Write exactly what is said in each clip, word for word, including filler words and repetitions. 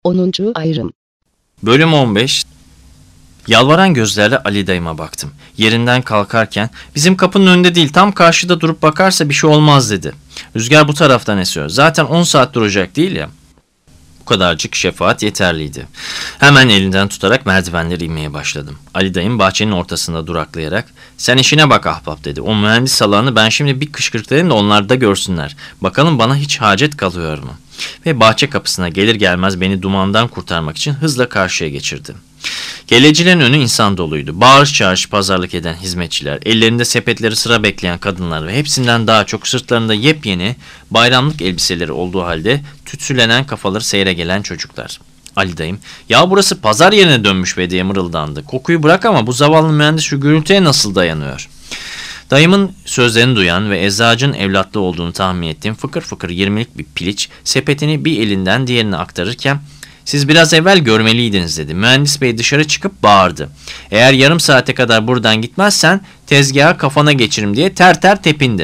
onuncu ayrım. Bölüm on beş. Yalvaran gözlerle Ali dayıma baktım. Yerinden kalkarken bizim kapının önünde değil tam karşıda durup bakarsa bir şey olmaz dedi. Rüzgar bu taraftan esiyor. Zaten on saat duracak değil ya. Bu kadarcık şefaat yeterliydi. Hemen elinden tutarak merdivenleri inmeye başladım. Ali dayım bahçenin ortasında duraklayarak "Sen işine bak ahbap" dedi. "O mühendis salağını ben şimdi bir kışkırtayım da onlar da görsünler. Bakalım bana hiç hacet kalıyor mu?" Ve bahçe kapısına gelir gelmez beni dumandan kurtarmak için hızla karşıya geçirdi. Gelecilerin önü insan doluydu. Bağırış çağırış pazarlık eden hizmetçiler, ellerinde sepetleri sıra bekleyen kadınlar ve hepsinden daha çok sırtlarında yepyeni bayramlık elbiseleri olduğu halde tütsülenen kafaları seyre gelen çocuklar. Ali dayım, "Ya burası pazar yerine dönmüş be" diye mırıldandı. "Kokuyu bırak ama bu zavallı mühendis şu gürültüye nasıl dayanıyor?" Dayımın sözlerini duyan ve eczacının evlatlı olduğunu tahmin ettiğim fıkır fıkır yirmilik bir piliç sepetini bir elinden diğerine aktarırken "Siz biraz evvel görmeliydiniz" dedi. Mühendis bey dışarı çıkıp bağırdı. "Eğer yarım saate kadar buradan gitmezsen tezgaha kafana geçirim" diye ter ter tepindi.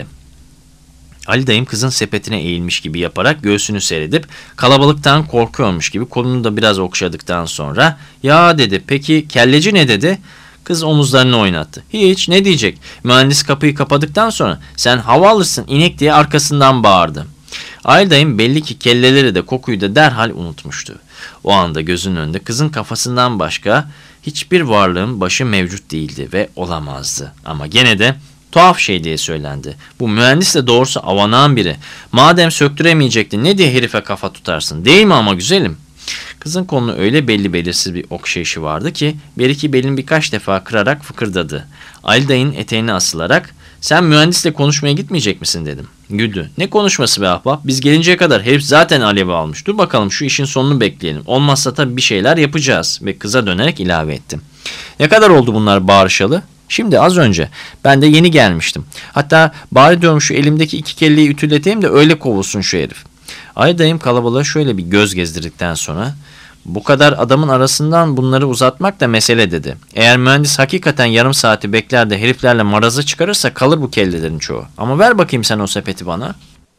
Ali dayım kızın sepetine eğilmiş gibi yaparak göğsünü seyredip kalabalıktan korkuyormuş gibi kolunu da biraz okşadıktan sonra "Ya" dedi, "peki kelleci ne dedi?" Kız omuzlarını oynattı. "Hiç, ne diyecek?" Mühendis kapıyı kapadıktan sonra "Sen hava alırsın inek" diye arkasından bağırdı. Ali dayım belli ki kelleleri de kokuyu da derhal unutmuştu. O anda gözünün önünde kızın kafasından başka hiçbir varlığın başı mevcut değildi ve olamazdı. Ama gene de tuhaf şey diye söylendi. "Bu mühendis de doğrusu avanağın biri. Madem söktüremeyecektin ne diye herife kafa tutarsın, değil mi ama güzelim?" Kızın kolunu öyle belli belirsiz bir okşayışı vardı ki bir iki belini birkaç defa kırarak fıkırdadı. Ali dayının eteğine asılarak "Sen mühendisle konuşmaya gitmeyecek misin?" dedim. Güldü. "Ne konuşması be ahbap? Biz gelinceye kadar herif zaten alevi almış. Dur bakalım şu işin sonunu bekleyelim. Olmazsa tabii bir şeyler yapacağız." Ve kıza dönerek ilave ettim. "Ne kadar oldu bunlar bağırışalı?" "Şimdi az önce. Ben de yeni gelmiştim. Hatta bari diyorum şu elimdeki iki kelleyi ütületeyim de öyle kovulsun şu herif." Ali dayım kalabalığa şöyle bir göz gezdirdikten sonra "Bu kadar adamın arasından bunları uzatmak da mesele" dedi. "Eğer mühendis hakikaten yarım saati bekler de heriflerle marazı çıkarırsa kalır bu kellelerin çoğu. Ama ver bakayım sen o sepeti bana."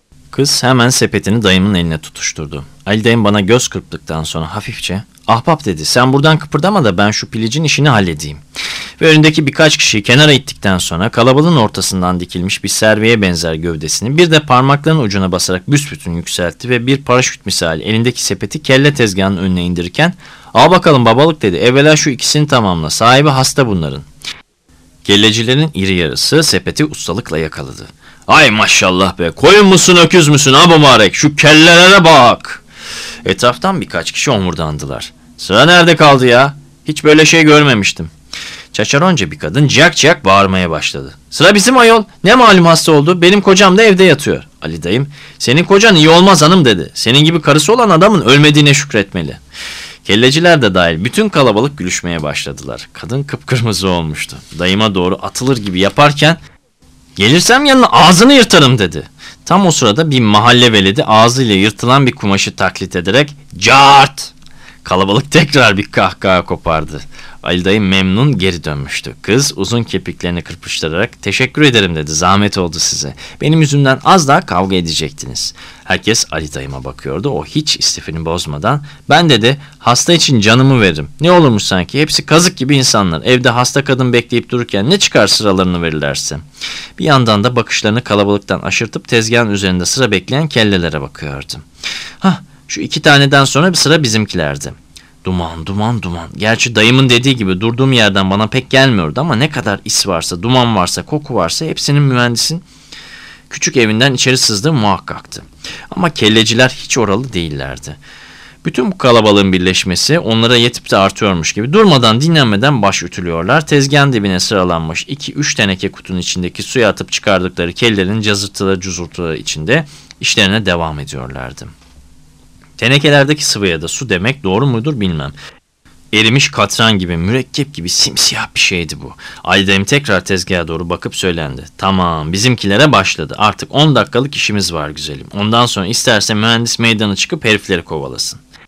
Kız hemen sepetini dayımın eline tutuşturdu. Ali dayım bana göz kırptıktan sonra hafifçe "Ahbap" dedi, "sen buradan kıpırdama da ben şu pilicin işini halledeyim." Ve önündeki birkaç kişiyi kenara ittikten sonra kalabalığın ortasından dikilmiş bir serviye benzer gövdesini bir de parmaklarının ucuna basarak büsbütün yükseltti ve bir paraşüt misali elindeki sepeti kelle tezgahının önüne indirirken "Al bakalım babalık" dedi, "evvela şu ikisini tamamla, sahibi hasta bunların." Kellecilerin iri yarısı sepeti ustalıkla yakaladı. "Ay maşallah be, koyun musun öküz müsün ha mübarek, şu kellelere bak." Etraftan birkaç kişi omurdandılar. "Sıra nerede kaldı ya? Hiç böyle şey görmemiştim." Çaçaronca bir kadın ciyak ciyak bağırmaya başladı. "Sıra bizim ayol, ne malum hasta oldu, benim kocam da evde yatıyor." Ali dayım, "Senin kocan iyi olmaz hanım" dedi. "Senin gibi karısı olan adamın ölmediğine şükretmeli." Kelleciler de dahil bütün kalabalık gülüşmeye başladılar. Kadın kıpkırmızı olmuştu. Dayıma doğru atılır gibi yaparken "Gelirsem yanına ağzını yırtarım" dedi. Tam o sırada bir mahalle veledi ağzıyla yırtılan bir kumaşı taklit ederek "Cart!" Kalabalık tekrar bir kahkaha kopardı. Ali dayım memnun geri dönmüştü. Kız uzun kirpiklerini kırpıştırarak "Teşekkür ederim" dedi. "Zahmet oldu size. Benim yüzümden az daha kavga edecektiniz." Herkes Ali dayıma bakıyordu. O hiç istifini bozmadan "Ben" dedi, "hasta için canımı veririm. Ne olurmuş sanki, hepsi kazık gibi insanlar. Evde hasta kadın bekleyip dururken ne çıkar sıralarını verirlerse." Bir yandan da bakışlarını kalabalıktan aşırtıp tezgahın üzerinde sıra bekleyen kellelere bakıyordu. Hah, şu iki taneden sonra bir sıra bizimkilerdi. Duman, duman, duman. Gerçi dayımın dediği gibi durduğum yerden bana pek gelmiyordu ama ne kadar is varsa, duman varsa, koku varsa hepsinin mühendisin küçük evinden içeri sızdığı muhakkaktı. Ama kelleciler hiç oralı değillerdi. Bütün bu kalabalığın birleşmesi onlara yetip de artıyormuş gibi durmadan dinlenmeden baş ütülüyorlar. Tezgahın dibine sıralanmış iki üç teneke kutunun içindeki suya atıp çıkardıkları kellerin cazırtıları cuzurtuları içinde işlerine devam ediyorlardı. Tenekelerdeki sıvıya da su demek doğru mudur bilmem. Erimiş katran gibi, mürekkep gibi simsiyah bir şeydi bu. Ali dayım tekrar tezgaha doğru bakıp söylendi. "Tamam, bizimkilere başladı. Artık on dakikalık işimiz var güzelim. Ondan sonra isterse mühendis meydana çıkıp herifleri kovalasın."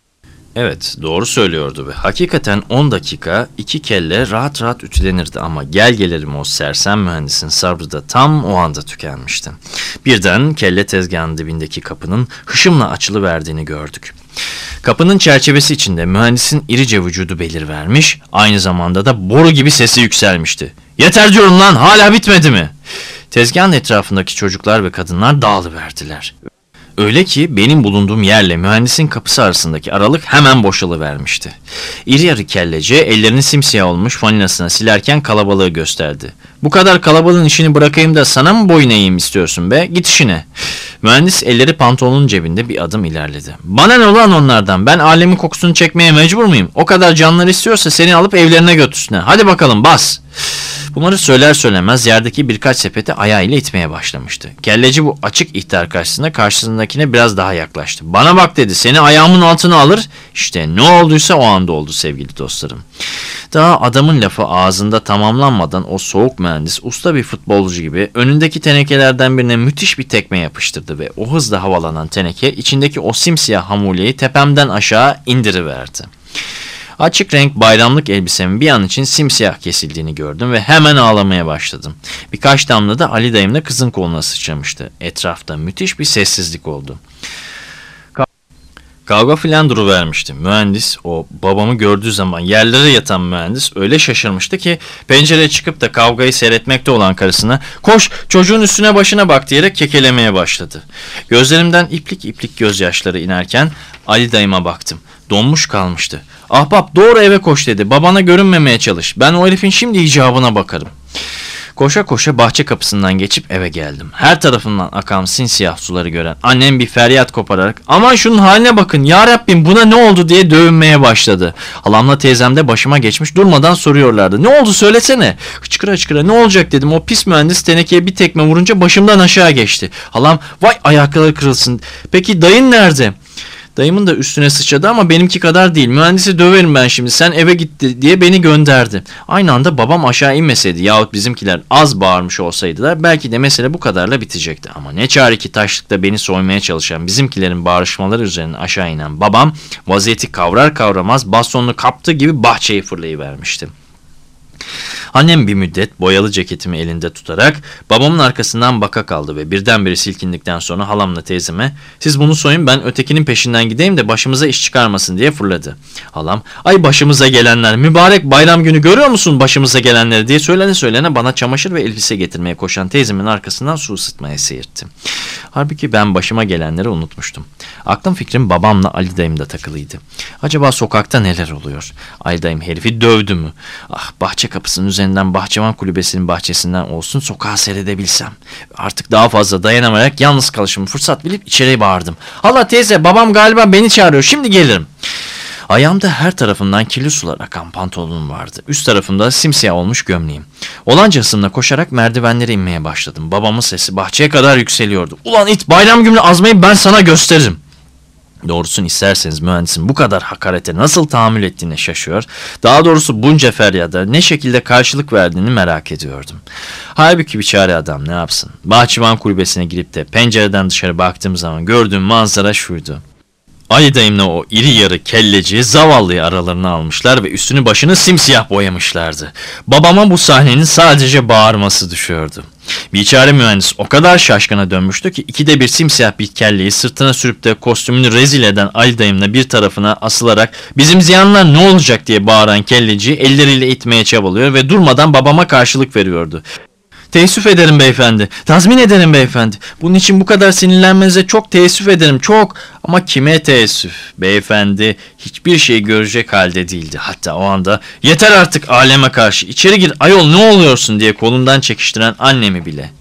Evet, doğru söylüyordu ve hakikaten on dakika iki kelle rahat rahat ütülenirdi ama gel gelelim o sersem mühendisin sabrı da tam o anda tükenmişti. Birden kelle tezgahının dibindeki kapının hışımla açılıverdiğini gördük. Kapının çerçevesi içinde mühendisin irice vücudu belirvermiş, aynı zamanda da boru gibi sesi yükselmişti. "Yeter diyorum lan, hala bitmedi mi?" Tezgahın etrafındaki çocuklar ve kadınlar dağılıverdiler. Öyle ki benim bulunduğum yerle mühendisin kapısı arasındaki aralık hemen boşalıvermişti. İri yarı kellece ellerini simsiyah olmuş fanilasına silerken kalabalığı gösterdi. "Bu kadar kalabalığın işini bırakayım da sana mı boyun eğeyim istiyorsun be? Git işine." Mühendis elleri pantolonun cebinde bir adım ilerledi. "Bana ne ulan onlardan? Ben alemin kokusunu çekmeye mecbur muyum? O kadar canları istiyorsa seni alıp evlerine götürsünler. Hadi bakalım bas." Bunları söyler söylemez yerdeki birkaç sepeti ayağıyla itmeye başlamıştı. Kelleci bu açık ihtar karşısında karşısındakine biraz daha yaklaştı. "Bana bak," dedi, "seni ayağımın altına alır." İşte ne olduysa o anda oldu sevgili dostlarım. Daha adamın lafı ağzında tamamlanmadan o soğuk mühendis usta bir futbolcu gibi önündeki tenekelerden birine müthiş bir tekme yapıştırdı ve o hızla havalanan teneke içindeki o simsiyah hamuleyi tepemden aşağı indiriverdi. Açık renk bayramlık elbisemin bir an için simsiyah kesildiğini gördüm ve hemen ağlamaya başladım. Birkaç damla da Ali dayımla kızın koluna sıçramıştı. Etrafta müthiş bir sessizlik oldu. Kavga filan duruvermişti. Mühendis, o babamı gördüğü zaman yerlere yatan mühendis öyle şaşırmıştı ki pencereye çıkıp da kavgayı seyretmekte olan karısına "Koş, çocuğun üstüne başına bak," diyerek kekelemeye başladı. Gözlerimden iplik iplik gözyaşları inerken Ali dayıma baktım. Donmuş kalmıştı. "Ahbap, doğru eve koş," dedi. "Babana görünmemeye çalış. Ben o herifin şimdi icabına bakarım." Koşa koşa bahçe kapısından geçip eve geldim. Her tarafından akan simsiyah suları gören annem bir feryat kopararak "Aman şunun haline bakın, ya Rabbim buna ne oldu?" diye dövünmeye başladı. Halamla teyzem de başıma geçmiş durmadan soruyorlardı. "Ne oldu söylesene." Hıçkıra hıçkıra "Ne olacak?" dedim. "O pis mühendis tenekeye bir tekme vurunca başımdan aşağı geçti." Halam "Vay ayakları kırılsın. Peki dayın nerede?" Dayımın da üstüne sıçradı ama benimki kadar değil. "Mühendisi döverim ben şimdi, sen eve gitti," diye beni gönderdi. Aynı anda babam aşağı inmeseydi yahut bizimkiler az bağırmış olsaydılar belki de mesele bu kadarla bitecekti. Ama ne çare ki taşlıkta beni soymaya çalışan bizimkilerin bağırışmaları üzerine aşağı inen babam vaziyeti kavrar kavramaz bastonunu kaptığı gibi bahçeyi fırlayıvermişti. Annem bir müddet boyalı ceketimi elinde tutarak babamın arkasından baka kaldı ve birdenbire silkindikten sonra halamla teyzeme "Siz bunu soyun, ben ötekinin peşinden gideyim de başımıza iş çıkarmasın," diye fırladı. Halam "Ay başımıza gelenler, mübarek bayram günü görüyor musun başımıza gelenleri?" diye söylene söylene bana çamaşır ve elbise getirmeye koşan teyzemin arkasından su ısıtmaya seyirtti. Halbuki ben başıma gelenleri unutmuştum. Aklım fikrim babamla Ali dayımda takılıydı. Acaba sokakta neler oluyor? Ali dayım herifi dövdü mü? Ah, bahçe kapısının üzerinden bahçıvan kulübesinin bahçesinden olsun sokağa seyredebilsem. Artık daha fazla dayanamayarak yalnız kalışımı fırsat bilip içeriye bağırdım. "Hala teyze, babam galiba beni çağırıyor, şimdi gelirim." Ayağımda her tarafından kirli sular akan pantolonum vardı. Üst tarafımda simsiyah olmuş gömleğim. Olanca hızımla koşarak merdivenlere inmeye başladım. Babamın sesi bahçeye kadar yükseliyordu. "Ulan it, bayram günü azmayı ben sana gösteririm." Doğrusunu isterseniz mühendisin bu kadar hakarete nasıl tahammül ettiğine şaşıyor, daha doğrusu bunca feryada ne şekilde karşılık verdiğini merak ediyordum. Halbuki bir çare adam ne yapsın? Bahçıvan kulübesine girip de pencereden dışarı baktığım zaman gördüğüm manzara şuydu. Ali dayımla o iri yarı kelleci zavallıyı aralarına almışlar ve üstünü başını simsiyah boyamışlardı. Babama bu sahnenin sadece bağırması düşüyordu. Biçare mühendis o kadar şaşkına dönmüştü ki ikide bir simsiyah bir kelleyi sırtına sürüp de kostümünü rezil eden Ali dayımla bir tarafına asılarak "Bizim ziyanlar ne olacak?" diye bağıran kelleci elleriyle itmeye çabalıyor ve durmadan babama karşılık veriyordu. "Teessüf ederim beyefendi. Tazmin ederim beyefendi. Bunun için bu kadar sinirlenmenize çok teessüf ederim, çok. Ama kime teessüf? Beyefendi hiçbir şey görecek halde değildi. Hatta o anda yeter artık aleme karşı, içeri gir ayol ne oluyorsun diye kolundan çekiştiren annemi bile.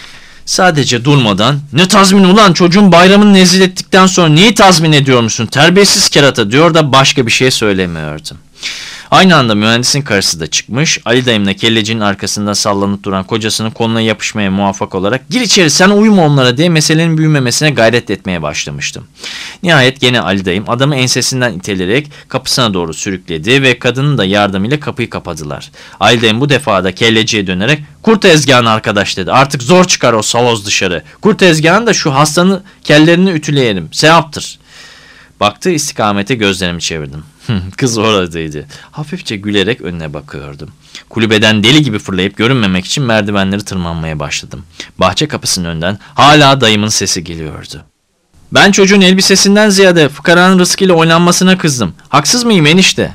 Sadece durmadan "Ne tazmin ulan, çocuğun bayramını nezil ettikten sonra neyi tazmin ediyormuşsun terbiyesiz kerata," diyor da başka bir şey söylemiyordu. Aynı anda mühendisin karısı da çıkmış, Ali dayımla kellecinin arkasında sallanıp duran kocasının koluna yapışmaya muvaffak olarak "Gir içeri, sen uyuma onlara," diye meselenin büyümemesine gayret etmeye başlamıştım. Nihayet gene Ali dayım adamı ensesinden iteleyerek kapısına doğru sürükledi ve kadının da yardımıyla kapıyı kapadılar. Ali dayım bu defa da kelleciye dönerek "Kur tezgahını arkadaş," dedi. "Artık zor çıkar o saloz dışarı. Kur tezgahını da şu hastanın kellerini ütüleyelim. Sevaptır." Baktığı istikamete gözlerimi çevirdim. Kız oradaydı. Hafifçe gülerek önüne bakıyordum. Kulübeden deli gibi fırlayıp görünmemek için merdivenleri tırmanmaya başladım. Bahçe kapısının önünden hala dayımın sesi geliyordu. Ben çocuğun elbisesinden ziyade fıkaranın rızkıyla oynanmasına kızdım. Haksız mıyım enişte?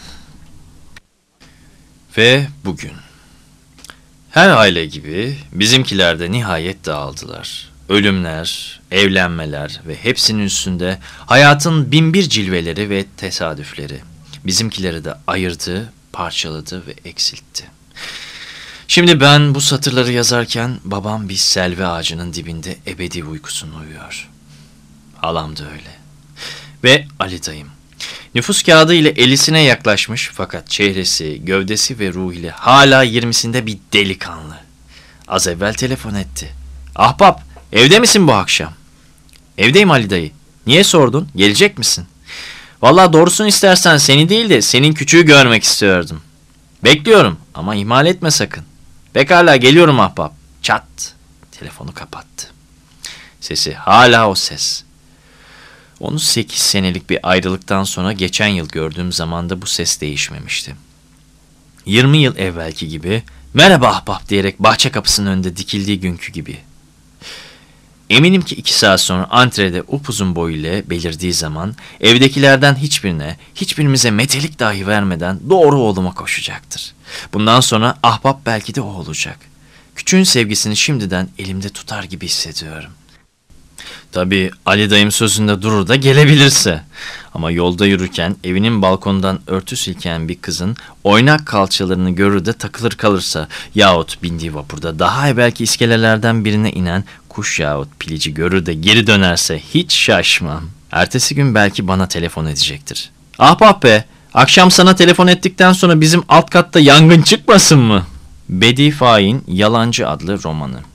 Ve bugün. Her aile gibi bizimkiler de nihayet dağıldılar. Ölümler, evlenmeler ve hepsinin üstünde hayatın binbir cilveleri ve tesadüfleri bizimkileri de ayırdı, parçaladı ve eksiltti. Şimdi ben bu satırları yazarken babam bir selvi ağacının dibinde ebedi uykusunu uyuyor. Halam da öyle. Ve Ali dayım. Nüfus kağıdı ile ellisine yaklaşmış fakat çehresi, gövdesi ve ruh ile hala yirmisinde bir delikanlı. Az evvel telefon etti. Ahbap, evde misin bu akşam? Evdeyim Ali dayı. Niye sordun? Gelecek misin? Vallahi doğrusunu istersen seni değil de senin küçüğü görmek istiyordum. Bekliyorum ama ihmal etme sakın. Pekala geliyorum ahbap. Çat. Telefonu kapattı. Sesi hala o ses. Onu sekiz senelik bir ayrılıktan sonra geçen yıl gördüğüm zamanda bu ses değişmemişti. Yirmi yıl evvelki gibi merhaba ahbap diyerek bahçe kapısının önünde dikildiği günkü gibi. Eminim ki iki saat sonra antrede upuzun boyuyla belirdiği zaman evdekilerden hiçbirine, hiçbirimize metelik dahi vermeden doğru oğluma koşacaktır. Bundan sonra ahbap belki de o olacak. Küçüğün sevgisini şimdiden elimde tutar gibi hissediyorum. Tabii Ali dayım sözünde durur da gelebilirse. Ama yolda yürürken evinin balkonundan örtü silken bir kızın oynak kalçalarını görür de takılır kalırsa yahut bindiği vapurda daha evvelki iskelelerden birine inen kuş yahut pilici görür de geri dönerse hiç şaşmam. Ertesi gün belki bana telefon edecektir. Ahbap be, akşam sana telefon ettikten sonra bizim alt katta yangın çıkmasın mı? Bedi Faik'in Yalancı adlı romanı.